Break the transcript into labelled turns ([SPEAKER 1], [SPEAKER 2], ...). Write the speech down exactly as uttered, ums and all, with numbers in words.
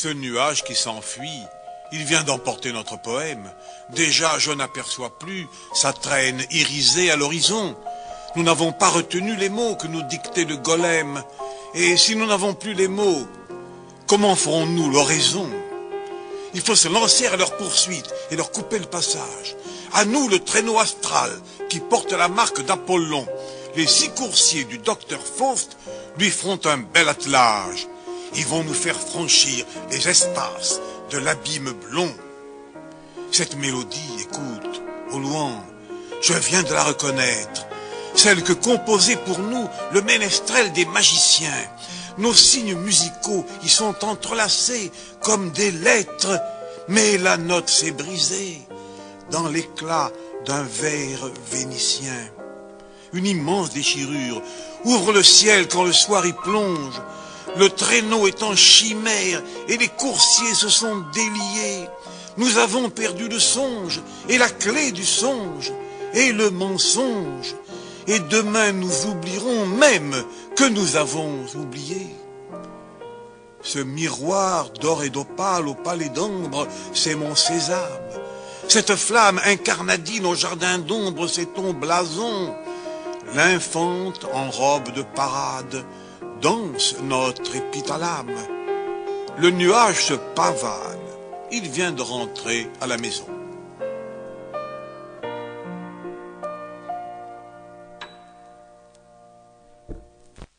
[SPEAKER 1] Ce nuage qui s'enfuit, il vient d'emporter notre poème. Déjà je n'aperçois plus sa traîne irisée à l'horizon. Nous n'avons pas retenu les mots que nous dictait le golem. Et si nous n'avons plus les mots, comment ferons-nous l'oraison? Il faut se lancer à leur poursuite et leur couper le passage. À nous le traîneau astral qui porte la marque d'Apollon. Les six coursiers du docteur Faust lui feront un bel attelage. Ils vont nous faire franchir les espaces de l'abîme blond. Cette mélodie, écoute, au loin, je viens de la reconnaître. Celle que composait pour nous le ménestrel des magiciens. Nos signes musicaux y sont entrelacés comme des lettres, mais la note s'est brisée dans l'éclat d'un verre vénitien. Une immense déchirure ouvre le ciel quand le soir y plonge. Le traîneau est en chimère et les coursiers se sont déliés. Nous avons perdu le songe et la clé du songe et le mensonge. Et demain nous oublierons même que nous avons oublié. Ce miroir d'or et d'opale au palais d'ambre, c'est mon sésame. Cette flamme incarnadine au jardin d'ombre, c'est ton blason. L'infante en robe de parade danse notre épithalame. Le nuage se pavane, il vient de rentrer à la maison.